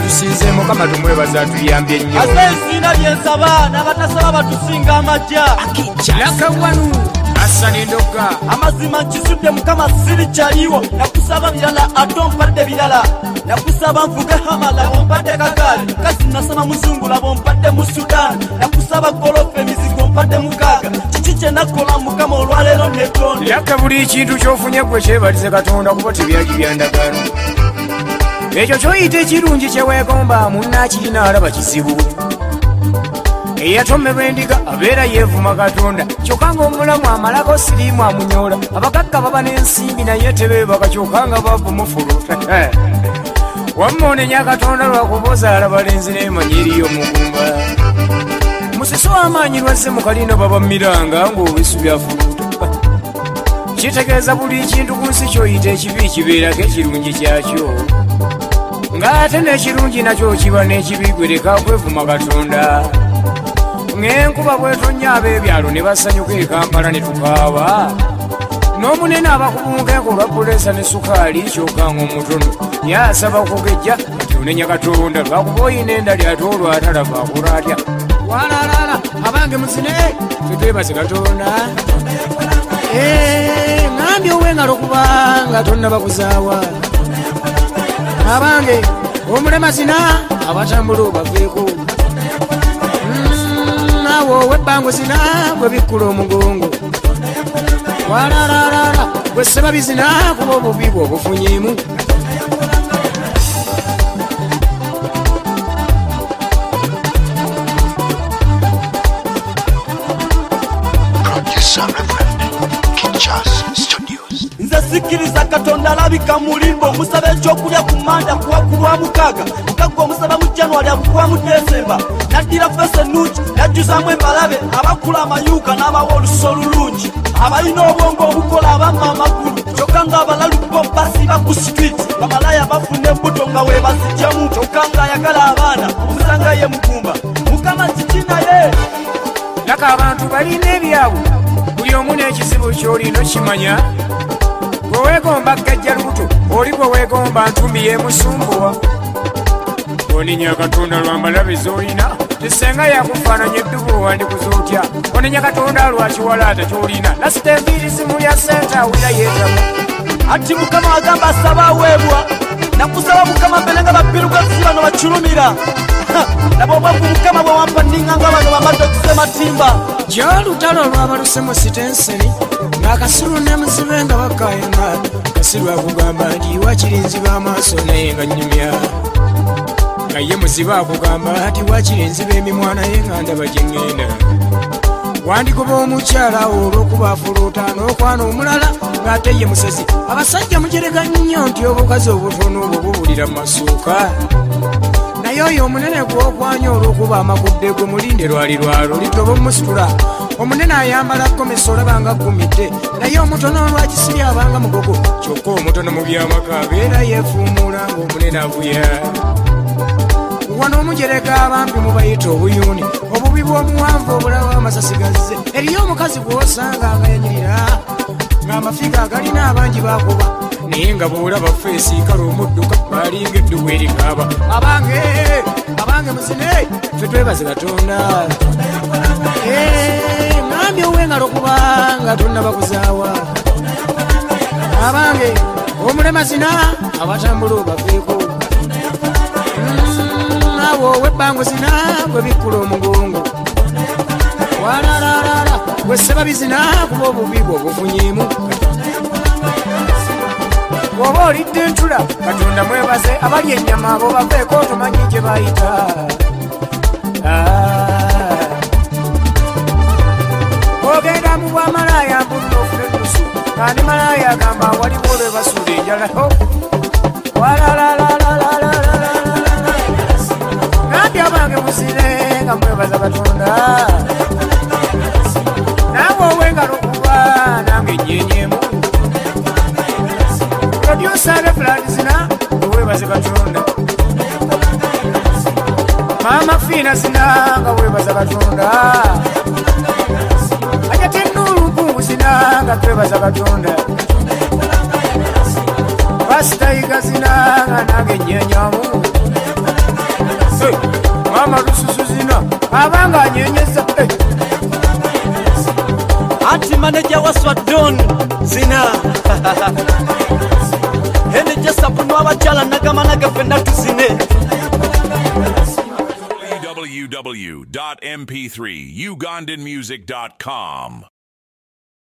tusinze mukama tumwebaza tuyambye nnyo asesina byensaba n'abatasaba batusinga amajja nakawanu asanendoka amazima nkisudde mukama siri kyaliwo nakusaba birala ate ompadde birala nakusaba nvuge hamala ompadde kagaali kasi nasaba muzungula bompadde mu Sudan nakusaba golofe mizigo ompadde mukaaga kiki kye nakola mukama olwaleero netonde yaka buli kintu kyofunye gwe kyebalize katonda kuba tebyagi byandagano ekyo kyoyita ekirungi kyeweegomba munnakirina alaba kizibu eyatomerwa endiga abeera yeevuma katonda kyokka ng'omulamu amalako siriimu amunyola abagagga baba n'ensimbi naye tebeebaka kyokka nga bavumufuluta wamma onenya katonda lwakuboza alabalenzi n'emanyi eriyo omugumba musiso w'amaanyi lwazze mu kalino baba miranga ng'obisu byafuluta kitegeeza buli kintu ku nsi kyoyita ekibi kibeerako ekirungi kyakyo ng'ate n'ekirungi nakyo kiba n'ekibi gwe leka kwevuma katonda ng'enkuba bwetonya ab'ebyalo ne basanyuka e Kampala ne tukaaba n'omunene abakubunkeeko olwa puleesa ne sukaali kyokka ng'omutono yasaba kugejja nti onenya katonda lwakuba oyina endali ate olwatalaba akola atya walalaala abange muzine tetwebaze katonda ŋambye owengalo kubanga tonnaba kuzaawa abange omulema zina abatambula obaveeko nawo webbango zina bwe bikkula omugongo walalala bwe seba bizina kuba obubi bwe obufunyemu nze sikiriza katonda alabika mulimbo musaba ekyokulya ku manda kuwakulwa mukaaga mukagga omusaba mu January akukuwa mu December naddira fese nuki najjuzaamu embalabe abakula amayuuka n'abawa olususo olulungi abalina obwongo obukola abamma amagulu kyokka ng'abalalu bo basiba ku street bamalaya bafuna embuto nga weebazijjamu kyokka ng'ayagala abaana omusanga ye mugumba mukama kiki naye laka abantu balina ebyabwe buli omu n'ekizibu ky'olina okimanya gwe weegomba gajja lubuto oli gwe weegomba ntumbi yemusumbuwa onenya katonda lwambalabe z'olina tisenga yakufaananya eddubu wandikuza otya onenya katonda lwakiwalaata ky'olina lasita enviiri simu ya sente awira yeetamu ati mukama agamba asaba aweebwa nakusaba mukama mbere nga bappirugazi bano bakirumira nabo obwavu mukama bwe wampa nninga nga bano bamadde okusematimba gy'olutalo lwabalusemu sitenseri ng'akasiru ne muzibe nga bakayana kasiru akugamba nti wakirinziba amaaso naye nga nnyumya nga ye muzibe akugamba nti wakirinziba emimwa naye nga ndaba gye ŋŋenda wandikuba omukyala olw'okuba afuluuta n'okwana omulala ng'ate ye musezi abasajja mujereka nnyo nti obukazi obutono obwo bubulira mu masuuka naye oyo omunene gw'okwanya olw'okuba amagudde gwe mulinde lwalirwalo litoba omusitula omunene ayambala gomesa olaba nga gumidde naye omutono olwakisiri abanga mugogo kyokka omutono mu byamaka abeera yeefuumuula ng'omunene avuya wano omujereka abampi mubayita obuyuuni obubi bw'omuwanvu obulaba amasasi gazze eriyo omukazi gw'osanga nga yanyirira ng'amafiga agalina abangi bakuba naye nga bw'olaba feesi kale omudduka balinga eddubu erikaaba abange muzine ffe twebaze katonda ŋambye owengalo kubanga tonnaba kuzaawa abange omulema zina abatambula obaveeko nawo owebbango zina bwe bikkula omugongo walalala bwe seba bizina kuba obubi bwe obufunyemu bw'oba olidde entula katonda mwebaze abali ennyama abo baveeko tumanyi gye bayita ogenda mu bwamalaaya mbulira ofuna ennusu kandi malaaya agamba waliwo lwe basuula enjala nambye abange musire nga mwebaza katonda nange owengalo okuba nange ennyenyemu producer reflandizina wewebaze katonda mama fiina zina nga wewebaza katonda ajatennuulu mpungu zina nga twebaza katonda pasitayiga zina nga nange ennyenyamu mama lususu zina abanga anyenyeza anti manager wa Swadon zina Eneja sabunu abachala nagamana gafenda tuzine www.mp3ugandanmusic.com